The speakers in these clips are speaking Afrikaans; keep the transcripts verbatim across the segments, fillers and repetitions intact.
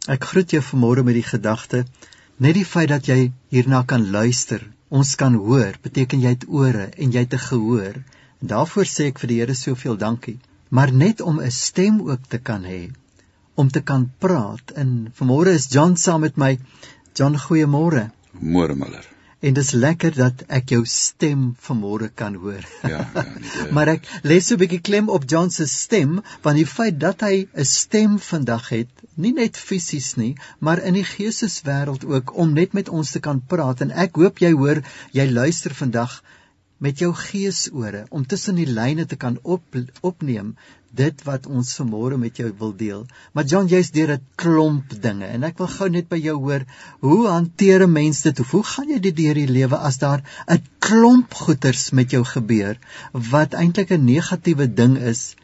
Ek groet jou vanmôre met die gedagte, net die feit dat jy hierna kan luister, ons kan hoor, beteken jy het ore en jy het 'n gehoor. En daarvoor sê ek vir die Here soveel dankie. Maar net om 'n stem ook te kan hê, om te kan praat. En vanmôre is John saam met my. John, goeiemôre. Môre, Miller. En dis lekker dat ek jou stem vanmôre kan hoor. Ja, ja, nee, maar ek lê so 'n bietjie klem op John se stem, want die feit dat hy 'n stem vandag het, nie net fisies nie, maar in die geesteswêreld ook, om net met ons te kan praat. En ek hoop jy hoor, jy luister vandag met jou geesore, om tussen die lyne te kan op, opneem, dit wat ons vanmôre met jou wil deel. Maar John, jy's deur 'n klomp dinge, en ek wil gou net by jou hoor, hoe hanteer 'n mens dit, of hoe gaan jy dit deur die lewe, as daar 'n klomp goeters met jou gebeur, wat eintlik 'n negatiewe ding is,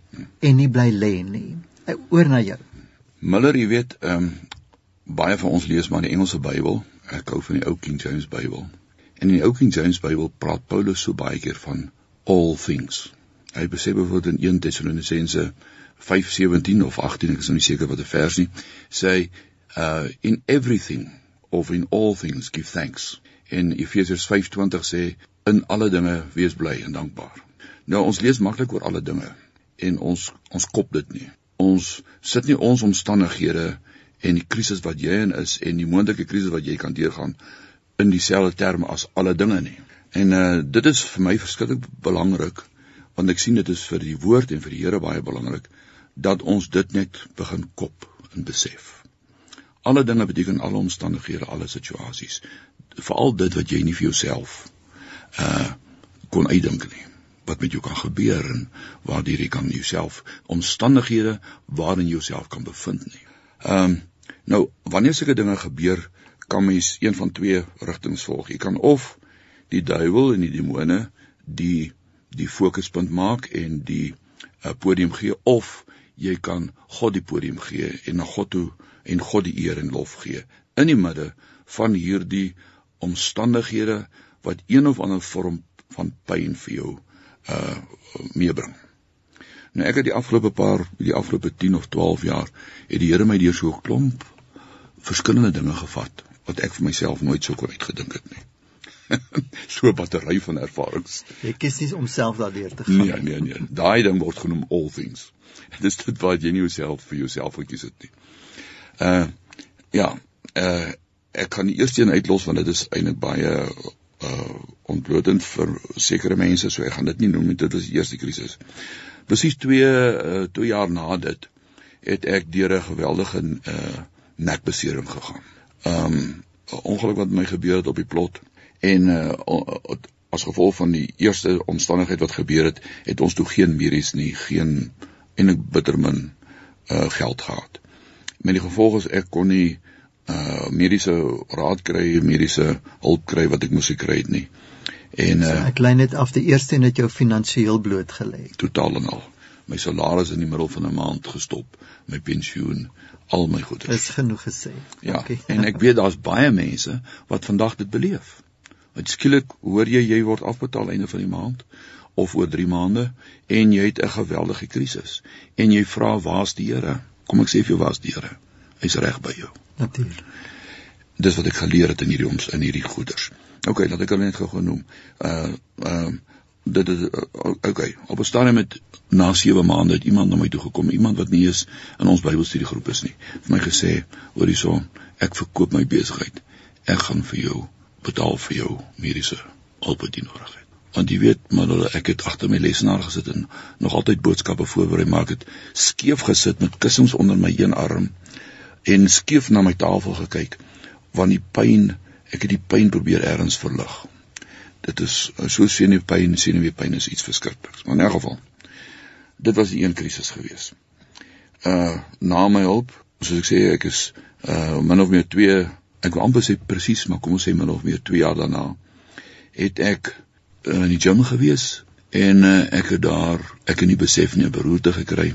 en nie bly lê nie. Oor na jou. Miller, jy weet, um, baie van ons lees maar die Engelse Bybel, ek hou van die ou King James Bybel, en in die ou King James Bybel praat Paulus so baie keer van all things. Hy besê bijvoorbeeld in Eerste Tessalonisense vyf sewentien of agttien, ek is nou nie seker wat die vers nie, sê, uh, in everything, of in all things, give thanks. En Efesiërs vyf twintig sê, in alle dinge wees bly en dankbaar. Nou, ons lees maklik oor alle dinge, en ons, ons kop dit nie. Ons sit nie ons omstandighede, en die krisis wat jy in is, en die moontlike krisis wat jy kan deurgaan, in dieselfde terme as alle dinge nie. En uh, dit is vir my verskriklik belangrik, want ek sien dit is vir die woord en vir die Here baie belangrik, dat ons dit net begin kop en besef. Alle dinge beteken alle omstandighede, alle situasies, veral dit wat jy nie vir jouself uh, kon uitdink nie, wat met jou kan gebeur, en waardeur jy kan jouself, omstandighede waarin jy jouself kan bevind nie. Um, nou, wanneer sulke dinge gebeur, kan mens een van twee rigtings volg. Jy kan of die duiwel en die demone die die fokuspunt maak en die uh, podium gee, of jy kan God die podium gee en na God toe en God die eer en lof gee in die midde van hierdie omstandighede wat een of ander vorm van pyn vir jou uh, meebring. Nou ek het die afgelope paar, die afgelope tien of twaalf jaar, het die Here my deur so 'n klomp verskillende dinge gevat, wat ek vir myself nooit so kon uitgedink het nie. So 'n battery van ervarings. Jy kies nie om self daardeur te gaan. Nee, nee, nee. Daai ding word genoem all things. Dis dit wat jy nie jouself vir jouself gekies het nie. Uh ja, uh ek kan die eerste een uitlos, want dit is eintlik baie uh ontblootend vir sekere mense, so ek gaan dit nie noem nie, dit was die eerste krisis. Presies twee, uh, twee jaar na dit, het ek deur 'n geweldige uh, nekbesering gegaan. Um, ongeluk wat my gebeur het op die plot, en uh, as gevolg van die eerste omstandigheid wat gebeur het, het ons toe geen medies nie, geen, en ek bitter min uh, geld gehad. Met die gevolg is, ek kon nie uh, mediese raad kry, mediese hulp kry wat ek moes gekry het nie. En, uh, so ek lei net af, die eerste en het jou finansiëel blootgelê. Totaal en al. My salaris in die middel van 'n maand gestop, my pensioen, al my goeders. Is genoeg gesê. Ja, okay. En ek weet daar's baie mense wat vandag dit beleef. Want skielik hoor jy, jy word afbetaal einde van die maand, of oor drie maande, en jy het 'n geweldige krisis. En jy vra, waar's die Here? Kom ek sê vir jou, waar's die Here? Hy's reg by jou. Natuurlijk. Dis wat ek geleer het in hierdie ons in hierdie goeders. OK, laat ek hulle net gou genoem. Uh uh dit is uh, OK, op 'n stadium met na sewe maande het iemand na my toe gekom, iemand wat nie eens in ons Bybelstudiegroep is nie. Vir my gesê, hoor hierson, ek verkoop my besigheid. Ek gaan vir jou betaal vir jou mediese hulp wat jy nodig het. Want jy weet, maar ek het agter my lesenaar gesit en nog altyd boodskappe voorberei, maar ek het skeef gesit met kussings onder my een arm en skeef na my tafel gekyk, want die pyn, ek het die pyn probeer ergens verlig. Dit is so senuweepyn, senuweepyn is iets verskrikliks. Maar in elk geval, dit was die een krisis gewees. Uh, na my hulp, soos ek sê, ek is uh, min of meer twee, ek wil amper sê presies, maar kom ons sê min of meer twee jaar daarna, het ek uh, in die gym gewees, en uh, ek het daar, ek het nie besef nie, 'n beroerte gekry,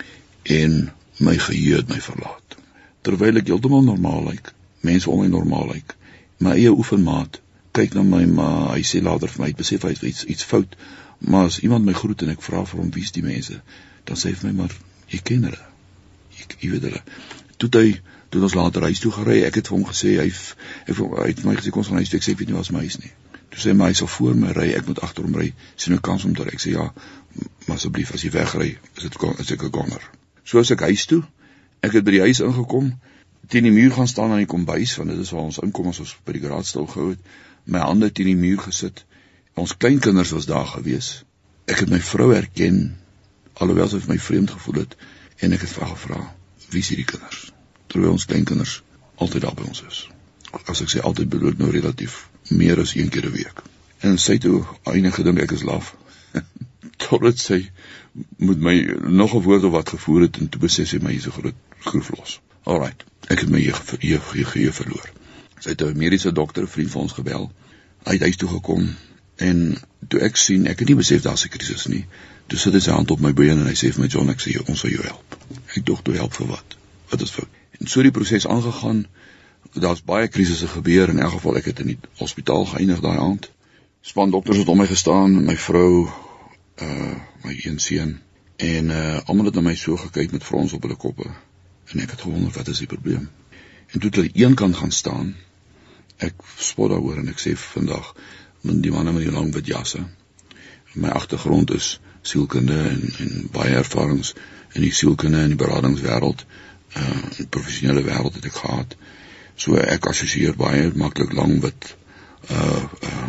en my geheue het my verlaat. Terwyl ek heeltemal normaal lyk, mense om my normaal lyk, my eie oefenmaat, kyk na my, maar hy sê later vir my, het besef hy het iets, iets fout, maar as iemand my groet en ek vra vir hom, wie is die mense, dan sê hy vir my, maar jy ken hulle, jy, jy weet hulle. toe hy, toe ons later huis toe gery, ek het vir hom gesê, hy, hy, hy het my gesê, kom ons gaan huis toe, ek sê, ek weet nie wat is my huis nie. Toe sê my, hy sal voor my ry, ek moet agter hom ry, sien 'n kans om te ry. Ek sê, ja, maar asseblief, as jy wegry, is dit is ek 'n gonger. So as ek huis toe, ek het by die huis ingekom, teen die muur gaan staan aan die kombuis, want dit is waar ons inkom as ons by die garage stil gehou het, my hande teen die muur gesit, ons kleinkinders was daar gewees, ek het my vrou herken, alhoewel sy vir my vreemd gevoel het, en ek het vir haar gevra, wie is hierdie kinders? Terwyl ons kleinkinders altyd daar by ons is. As ek sê altyd, bedoel ek nou relatief meer as een keer 'n week. En sy toe eindig gedink ek is laf. Totdat sy met my nog 'n woord of wat gevoer het en toe besef sy my hier's 'n groot groef los. Alright, ek het my geheue verloor. Sy het 'n mediese dokter, 'n vriend van ons gebel. Hy het huis toe gekom en toe ek sien, ek het nie besef daar's 'n krisis nie. Toe sit hy sy hand op my been en hy sê vir my, John, ek sê ons sal jou help. Ek dog toe help vir wat? Wat is fout? En so die proses aangegaan. Daar's baie krisisse gebeur, in elk geval ek het in die hospitaal geëindig daai aand. Span dokters het om my gestaan, my vrou, uh, my een seun, en uh, almal het na my so gekyk met frons op hulle koppe, en ek het gewonder, wat is die probleem? En toe het hulle een kant gaan staan, ek spot daaroor en ek sê vandag, die manne met die lang wit jasse, my agtergrond is sielkunde en, en baie ervarings in die sielkunde en die beradingswêreld, uh, die professionele wêreld het ek gehad. So ek assosieer baie maklik lang wit uh uh,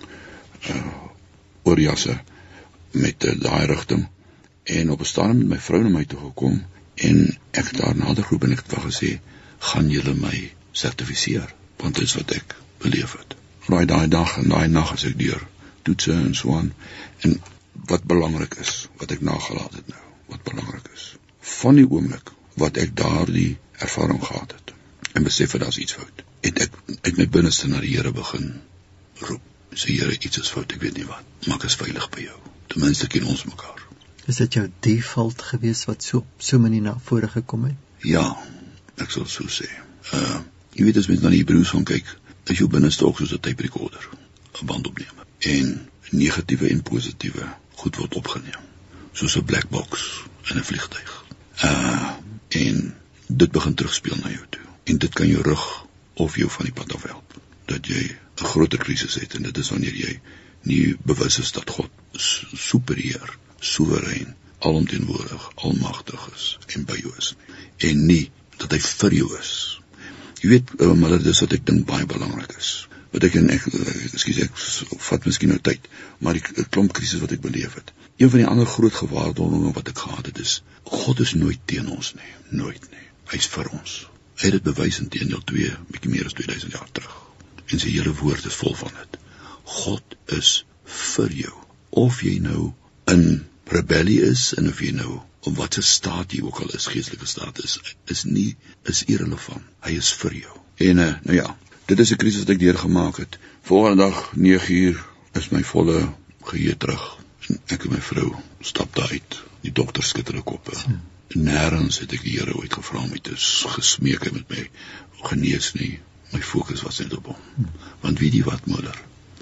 uh oorjasse met uh, daai rigting. En op 'n stadium met my vrou na my toe gekom en ek het daar nader geroep en ek het vir gesê, gaan julle my sertifiseer, want dit is wat ek beleef het. Daai daai dag en daai nag as ek deur toetse en so aan. En wat belangrik is, wat ek nagelaat het nou, wat belangrik is, van die oomblik wat ek daardie ervaring gehad het, en besef dat daar's iets fout, het ek uit my binneste na die Here begin roep, sê Here, iets is fout, ek weet nie wat, maar ek is veilig by jou, ten minste ken ons mekaar. Is dit jou default gewees wat so so min na vore gekom het? Ja, ek sal so sê. Uh, jy weet as mens na die Hebreëus gaan kyk, is jou binneste ook soos 'n tape recorder, 'n bandopnemer, en negatiewe en positiewe goed word opgeneem, soos 'n black box in 'n vliegtuig. Uh, en dit begin terugspeel na jou toe. En dit kan jou rug of jou van die pad af help, dat jy 'n groter krisis het, en dit is wanneer jy nie bewus is dat God superieur, soewerein, alomteenwoordig, almagtig is, en by jou is, en nie dat hy vir jou is. Jy weet, uh, maar dit is wat ek dink baie belangrik is, wat ek en ek, excuse, ek vat miskien nou tyd, maar die klomp krisis wat ek beleef het. Een van die ander groot gewaarwordinge wat ek gehad het is, God is nooit teen ons nie, nooit nie, hy is vir ons. Hy het dit bewys in teendeel twee, bietjie meer as tweeduisend jaar terug. En sy hele woord is vol van dit. God is vir jou. Of jy nou in rebellie is, en of jy nou, op wat 'n staat jy ook al is, geestelike staat is, is nie, is irrelevant. Hy is vir jou. En uh, nou ja, dit is 'n krisis wat ek deurgemaak het. Volgende dag, nege uur, is my volle geheue terug. En ek en my vrou stap daar uit. Die dokter skud hulle koppe. Hmm. Nêrens het ek die Here ooit gevra om my te gesmeek het met my genees nie. My fokus was net op hom. Hmm. Want weet jy wat, Muller?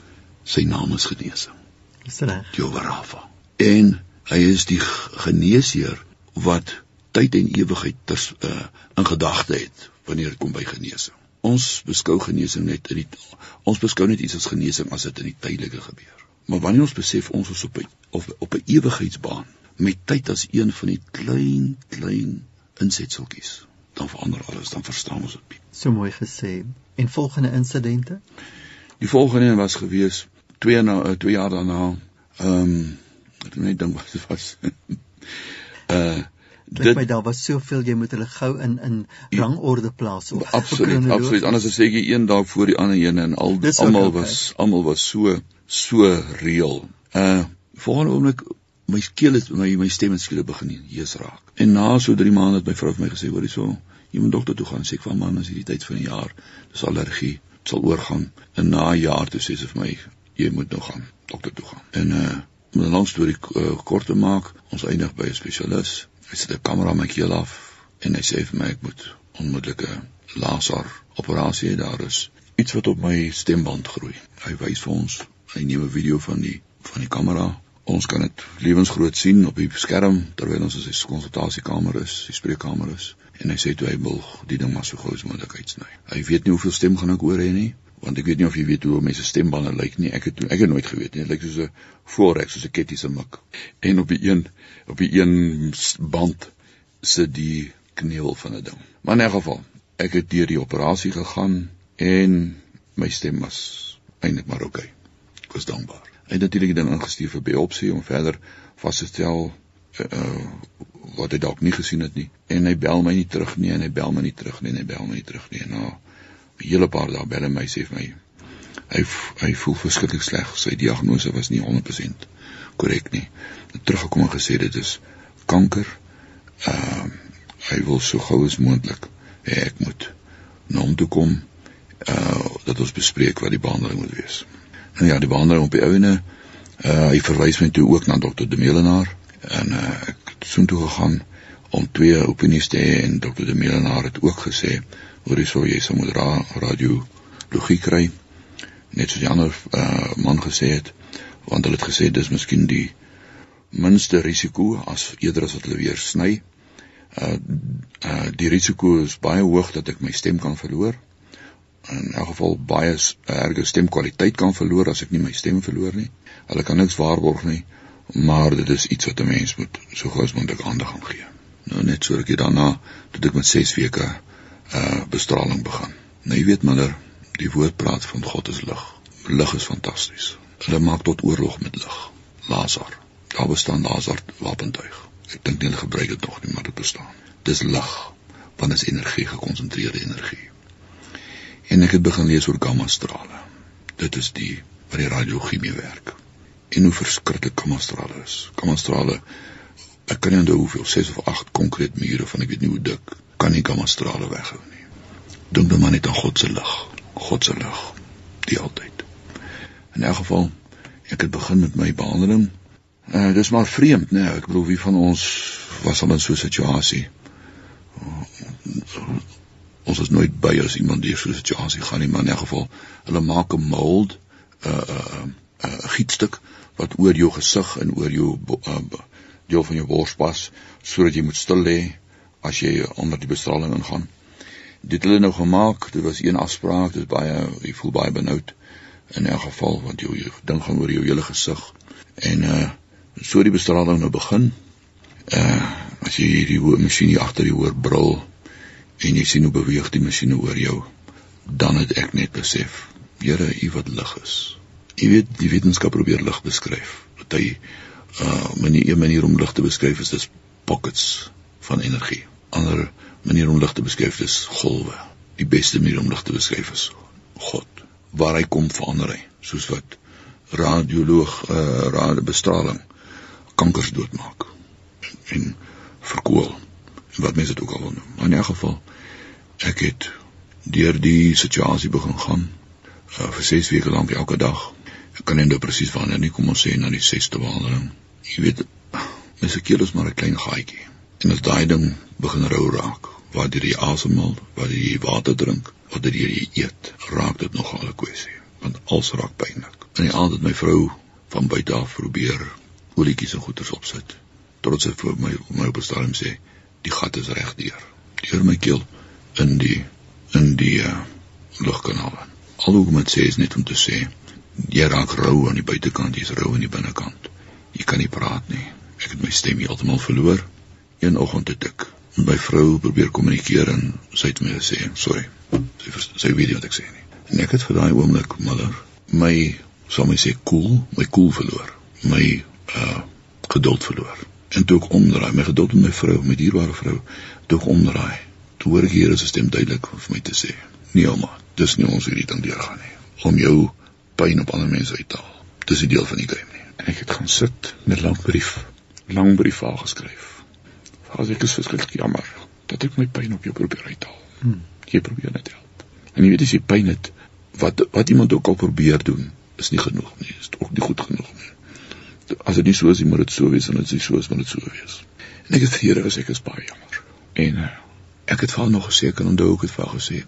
Sy naam is genesing. Is reg. Jehovah Rafa. En hy is die geneesheer wat tyd en ewigheid ter, uh, in gedagte het wanneer dit kom by genesing. Ons beskou genesing net in die, ons beskou net iets as genesing as dit in die tydelike gebeur. Maar wanneer ons besef ons is op 'n op, op 'n ewigheidsbaan met tyd as een van die klein klein insetseltjies, dan verander alles, dan verstaan ons dit. So mooi gesê. En volgende insidente? Die volgende was gewees twee na uh, twee jaar daarna. Ehm um, ek net dink wat dit was. uh Dit my daar was soveel, jy moet hulle gou in in rangorde plaas of absoluut, absoluut. Anders as sê jy een dag voor die ander een en al almal was almal was so so reël. Uh volgende oomblik my keel het my my stem het skielik begin hees raak. En na so drie maande het my vrou vir my gesê, hoorie so, jy moet dokter toe gaan. Sê ek van man, as hierdie tyd van die jaar, dis allergie, dit sal oorgaan. En na 'n jaar toe sê sy vir my, jy moet nou gaan, dokter toe gaan. En uh om 'n lang storie uh, kort te maak, ons eindig by 'n spesialis. Hy sit 'n kamera aan my keel af en hy sê vir my ek moet onmiddellike laser operasie hê. Daar is iets wat op my stemband groei. Hy wys vir ons, hy neem 'n video van die van die kamera. Ons kan dit lewensgroot sien op die skerm terwyl ons in sy konsultasiekamer is, die spreekkamer is. En hy sê toe hy wil die ding maar so gou as moontlik uitsny. Hy weet nie hoeveel stem gaan ek hoor hê nie, want ek weet nie of jy weet hoe mense stembande lyk nie. Ek het ek het nooit geweet nie. Dit lyk soos 'n voorrek, soos 'n kettiese mik. En op die een op die een band sit die kneel van 'n ding. Maar in 'n geval, ek het deur die operasie gegaan en my stem was eintlik maar oukei. Ek was dankbaar. Hy het natuurlik dan ingestuur vir biopsie om verder vas te stel uh, uh, wat hy dalk nie gesien het nie. En hy bel my nie terug nie en hy bel my nie terug nie en hy bel my nie terug nie. En nou 'n hele paar dae bel hy my sê vir my hy hy voel verskriklik sleg. Sy diagnose was nie honderd persent korrek nie. Het teruggekom en gesê dit is kanker. Uh, hy wil so gou as moontlik hê ek moet na hom toe kom uh, dat ons bespreek wat die behandeling moet wees. Nou ja, die behandeling op die ouene, uh, hy verwys my toe ook na dokter De Melenaar en uh, ek het soen toe gegaan om twee opinies te hê en dokter De Melenaar het ook gesê hoor jy so, jy sal moet ra radiologie kry, net soos die ander uh, man gesê het, want hulle het gesê dis miskien die minste risiko as eerder as wat hulle weer sny. Uh, uh, die risiko is baie hoog dat ek my stem kan verloor. In elk geval baie erge stemkwaliteit kan verloor as ek nie my stem verloor nie. Hulle kan niks waarborg nie, maar dit is iets wat 'n mens moet so gou as moontlik aandag aan gee. Nou net so rukkie daarna, toe ek met ses weke uh, bestraling begin. Nou jy weet Miller, die woord praat van God is lig. Lig is fantasties. Hulle maak tot oorlog met lig. Lazar. Daar bestaan Lazar wapentuig. Ek dink nie hulle gebruik dit nog nie, maar dit bestaan. Dis lig, want dit is energie, gekonsentreerde energie. En ek het begin lees oor gammastrale. Dit is die wat die radiologie mee werk. En hoe verskriklik gammastrale is. Gammastrale, ek kan nie onthou hoeveel, ses of agt konkreet mure van ek weet nie hoe dik, kan nie gammastrale weghou nie. Dink dan maar net aan God se lig. God se lig. Die altyd. In elk geval, ek het begin met my behandeling. Uh, dis maar vreemd, nee, ek bedoel, wie van ons was al in so'n situasie? Uh, ons is nooit by as iemand die so'n situasie gaan nie, maar in elk geval, hulle maak 'n mold, 'n uh, uh, uh, gietstuk, wat oor jou gesig en oor jou uh, deel van jou bors pas, so dat jy moet stil lê, as jy onder die bestraling ingaan. Dit hulle nou gemaak, dit was een afspraak, dit baie, jy voel baie benoud, in elk geval, want jou, jou ding gaan oor jou hele gesig, en uh, so die bestraling nou begin, uh, as jy die masjien hier agter jou hoor brul, en jy sien hoe beweeg die masjien oor jou, dan het ek net besef, Here, U wat lig is. Jy weet, die wetenskap probeer lig beskryf, dat hy, uh, manier, een manier om lig te beskryf is, dis pockets van energie. Ander manier om lig te beskryf is golwe. Die beste manier om lig te beskryf is God. Waar hy kom verander hy, soos wat radioloog, uh, radiobestraling, kankers doodmaak en verkoel en wat mense dit ook al wil noem. Maar in elk geval, ek het deur die situasie begin gaan uh, vir ses weke lank elke dag. Ek kan nie nou presies wanneer nie, kom ons sê na die sesde behandeling. Jy weet, mense keel is maar 'n klein gaatjie. En as daai ding begin rou raak, waardeur jy asemhaal, waardeur jy water drink, waardeur jy eet, raak dit nogal 'n kwessie, want alles raak pynlik. En die aand het my vrou van buite af probeer olietjies en goeders opsit, totdat sy vir my, my op 'n stadium sê, die gat is reg deur, deur my keel, in die, in die uh, lugkanaal. Al hoe ek moet sê is net om te sê, jy raak rou aan die buitekant, jy is rou aan die binnekant. Jy kan nie praat nie. Ek het my stem heeltemal verloor. Een oggend het ek met my vrou probeer kommunikeer en sy het my gesê, sorry, sy, sy weet nie wat ek sê nie. En ek het vir daai oomblik, Miller, my, sal my sê, koel, my koel verloor, my uh, geduld verloor. En toe ek omdraai, my geduld met my vrou, my dierbare vrou, toe ek omdraai, toe hoor ek hier is 'n stem duidelik vir my te sê, nee ouma, dis nie ons hierdie ding deurgaan nie, om jou pyn op ander mense uit te haal, dis die deel van die game nie. En ek het gaan sit met lang brief, lang brief al geskryf, as ek is verskriklik jammer, dat ek my pyn op jou probeer uithaal, hmm. jy probeer net help, en jy weet as jy pyn het, wat, wat iemand ook al probeer doen, is nie genoeg nie, is ook nie goed genoeg nie. As dit nie so is, moet dit so wees, en as dit so is, moet dit so wees. En ek het vir Here gesê, ek is baie jammer. En uh, ek het vir nog gesê, ek kan onthou, ek het vir gesê,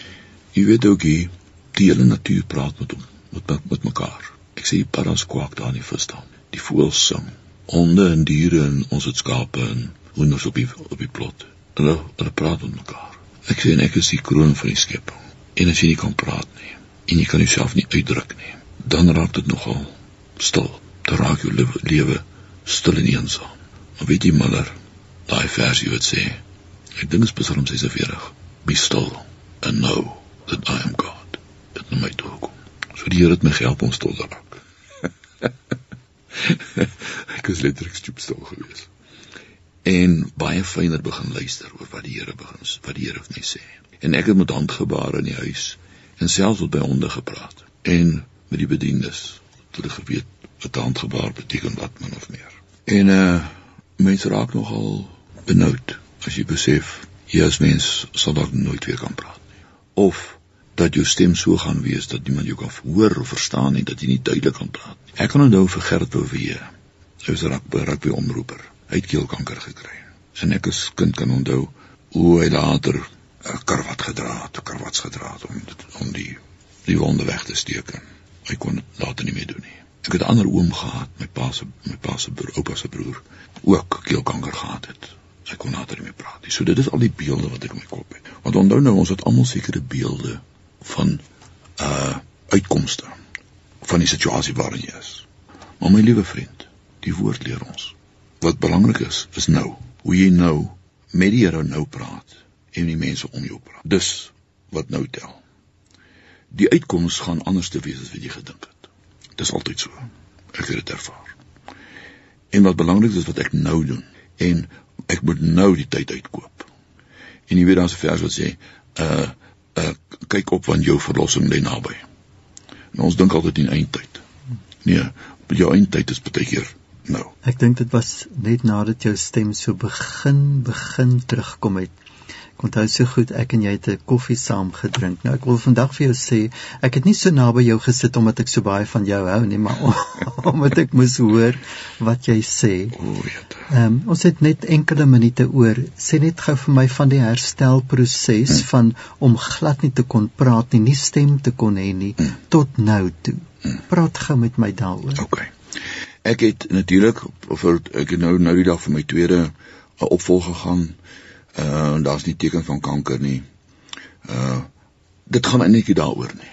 jy weet ook hier, die hele natuur praat met, met, met, met mekaar. Ek sê, die paddas kwak daar nie verstaan. Die voëls sing, honde en diere, en ons het skape en hoenders op die, op die plot. hulle, hulle praat met mekaar. Ek sê, en ek is die kroon van die skepping. En as jy nie kan praat nie, en jy kan jouself nie uitdruk nie, dan raak dit nogal stil. Dan raak jou lewe, lewe stil en eensaam. Maar weet jy, Miller, daai versie wat sê, ek dink is Psalm ses en veertig, be still and know that I am God. Dit na my toe kom. So die Here het my gehelp om stil te raak. Ek is letterlik stoepstil gewees. En baie fyner begin luister oor wat die Here begin, wat die Here vir my sê. En ek het met handgebare in die huis, en selfs met by honde gepraat, en met die bediendes, tot ek geweet wat handgebaar beteken wat min of meer. En uh, mense raak nogal benoud, as jy besef, jy as mens sal dalk nooit weer kan praat nie. Of dat jou stem so gaan wees, dat niemand jou kan hoor of verstaan en dat jy nie duidelik kan praat. Ek kan onthou vir Gerrit Bouwee, hy was 'n rugby omroeper, hy het keelkanker gekry. En ek as kind kan onthou hoe hy later 'n karwat gedra het, karwats gedra het om, om die, die wonde weg te steek. Hy kon dit later nie meer doen nie. Ek het 'n ander oom gehad, my pa se my pa se broer, oupa se broer, ook keelkanker gehad het. Hy kon later nie meer praat nie. So dit is al die beelde wat ek in my kop het. Want onthou nou, ons het almal sekere beelde van uh uitkomste van die situasie waarin jy is. Maar my liewe vriend, die woord leer ons. Wat belangrik is, is nou. Hoe jy nou met die Here nou praat en die mense om jou praat. Dis wat nou tel. Die uitkoms gaan anders te wees as wat jy gedink het. Dis altyd so. Ek het dit ervaar. En wat belangrik is wat ek nou doen. En ek moet nou die tyd uitkoop. En jy weet daar is 'n vers wat sê, uh, uh, kyk op want jou verlossing lê naby. En ons dink altyd in eindtyd. Nee, jou eindtyd is baie keer nou. Ek dink dit was net nadat jou stem so begin, begin terugkom het. Ek onthou so goed, ek en jy het 'n koffie saam gedrink. Nou, ek wil vandag vir jou sê, ek het nie so naby jou gesit omdat ek so baie van jou hou nie, maar omdat ek moes hoor wat jy sê. O, ja. Um, ons het net enkele minute oor. Sê net gou vir my van die herstelproses hmm. van om glad nie te kon praat nie, nie stem te kon hê nie, hmm. tot nou toe. Hmm. Praat gou met my daaroor. Okay. Ek het natuurlik, vir, ek het nou, nou die dag vir my tweede uh, opvolg gegaan, uh, daar is nie teken van kanker nie, uh, dit gaan eintlik nie daaroor nie.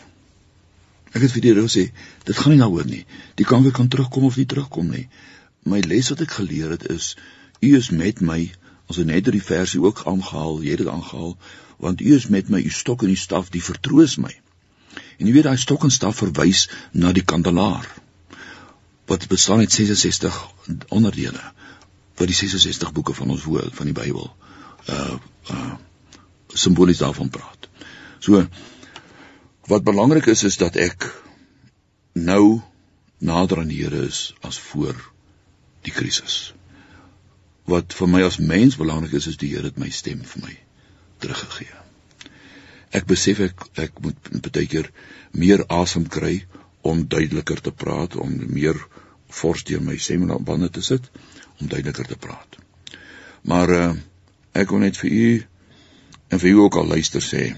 Ek het vir die Here gesê, dit gaan nie daaroor nie, die kanker kan terugkom of nie terugkom nie. My les wat ek geleer het is, u is met my, ons het net die versie ook aangehaal, jy het dit aangehaal, want u is met my, u stok en die staf, die vertroos my. En jy weet, die stok en staf verwys na die kandelaar, wat bestaan uit ses en sestig onderdele, wat die ses en sestig boeke van ons woord, van die Bybel, uh, uh, symbolies daarvan praat. So, wat belangrik is, is dat ek nou nader aan die Here is, as voor die krisis. Wat vir my as mens belangrik is, is die Here het my stem vir my teruggegee. Ek besef ek, ek moet baie keer meer asem kry, om duideliker te praat, om meer fors deur my stembande te sit, om duideliker te praat. Maar uh, ek wil net vir u, en vir u ook al luister sê,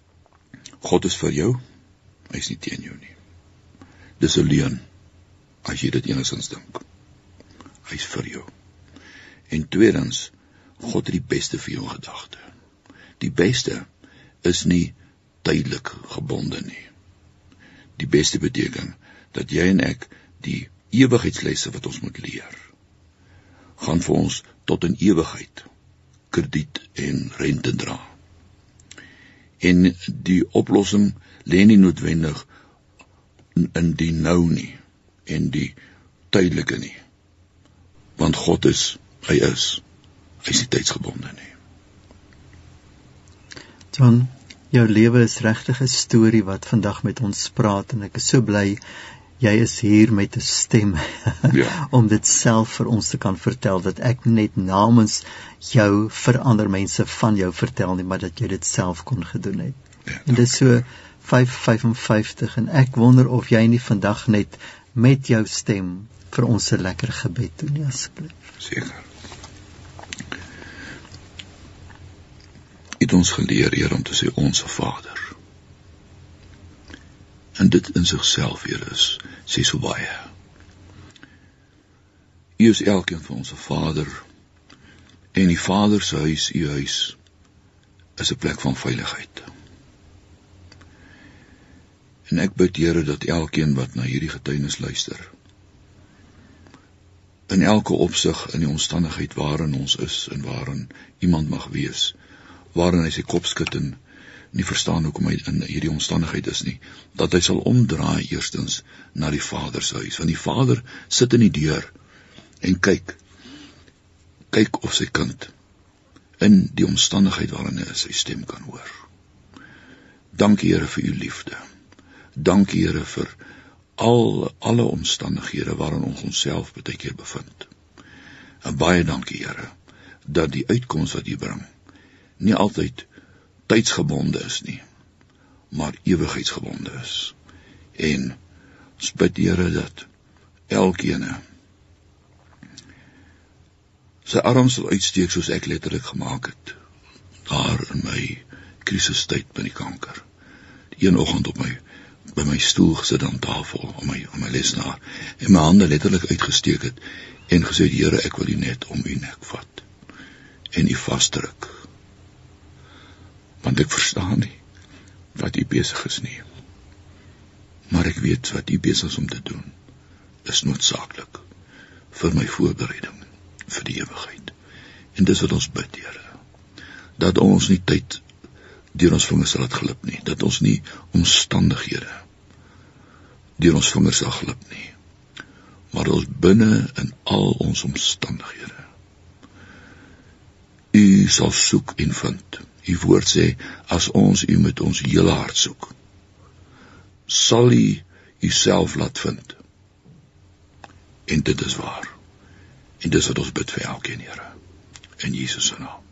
God is vir jou, hy is nie teen jou nie. Dis 'n leuen, as jy dit enigstens dink. Hy is vir jou. En tweedens, God het die beste vir jou in gedagte. Die beste is nie tydelik gebonde nie. Die beste beteken, dat jy en ek die ewigheidslesse wat ons moet leer, gaan vir ons tot in ewigheid krediet en rente dra. En die oplossing lê nie noodwendig in die nou nie, en die tydelike nie. Want God is, hy is, hy is nie tydsgebonde nie. John, jou lewe is regtig 'n storie wat vandag met ons praat, en ek is so bly jy is hier met 'n stem ja. om dit self vir ons te kan vertel, dat ek net namens jou vir ander mense van jou vertel nie, maar dat jy dit self kon gedoen het. Ja, en dit is so vyf vyfenvyftig, en ek wonder of jy nie vandag net met jou stem vir ons 'n lekker gebed doen nie, asseblief. Seker. Het ons geleer, Here, om te sê Onse Vader. En dit in sigself, Here, is, sê so baie. U is elkeen van ons Vader, En die Vader se huis, u huis, is 'n plek van veiligheid. En ek bid, Here, dat elkeen wat na hierdie getuienis luister, in elke opsig in die omstandigheid waarin ons is en waarin iemand mag wees, waarin hy sy kop skud en nie verstaan hoekom hy in hierdie omstandigheid is nie, dat hy sal omdraai eerstens na die Vader se huis, want die Vader sit in die deur en kyk, kyk of sy kind in die omstandigheid waarin hy is, sy stem kan hoor. Dankie, Here, vir u liefde. Dankie, Here, vir al, alle omstandighede waarin ons onsself baie keer bevind. En baie dankie, Here, dat die uitkoms wat u bring, nie altyd tydsgebonde is nie, maar ewigheidsgebonde is. En ons bid, Here, dat elkene sy arm sal uitsteek soos ek letterlik gemaak het, daar in my krisistyd met die kanker. Die een oggend op my, by my stoel gesit aan tafel, op my, op my lesenaar, en my hande letterlik uitgesteek het, en gesê, Here, ek wil u net om u nek vat, en u vasdruk, want ek verstaan nie, wat u besig is nie, maar ek weet wat u besig is om te doen, is noodsaaklik, vir my voorbereiding, vir die ewigheid. En dis wat ons bid, Here, dat ons nie tyd deur ons vingers sal laat glip nie, dat ons nie omstandighede deur ons vingers sal glip nie, maar ons binne in al ons omstandighede u sal soek en vind. U woord sê, as ons u met ons hele hart soek, sal u u self laat vind. En dit is waar. En dis wat ons bid vir elkeen, Here. In Jesus se naam.